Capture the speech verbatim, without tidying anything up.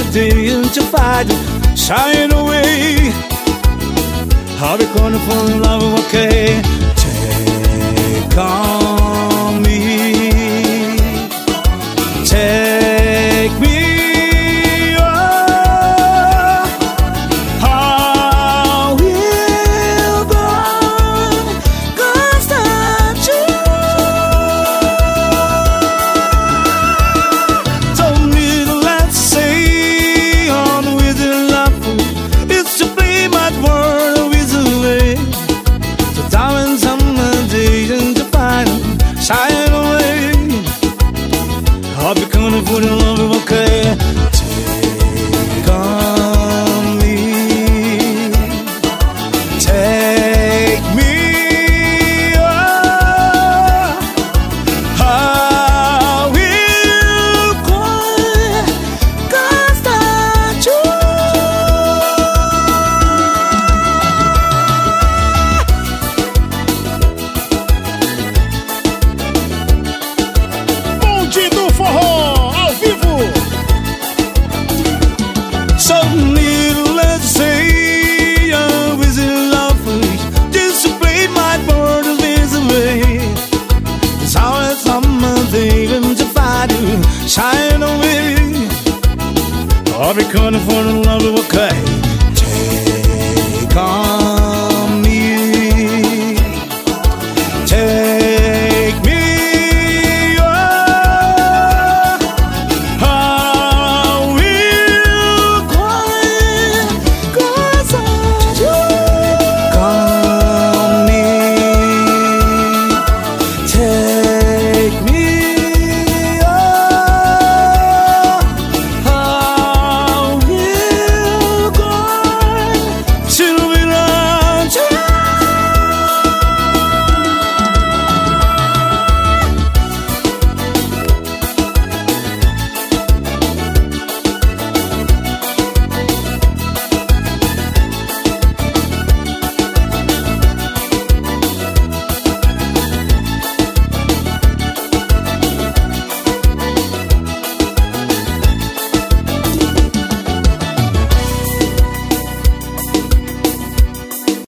day to fight, shine away. I'll be gonna fall in love, okay? Take on me, take me. I'll be coming for the love of okay. Take on me, take me. Oh, I will cry, 'cause that's you. Bonde do Forró, ao vivo. So needless to say, I'm with in love for you. Just to play my part of this away. It's how it's on my baby to find you, shine away. I'll be calling for the love of okay. Take on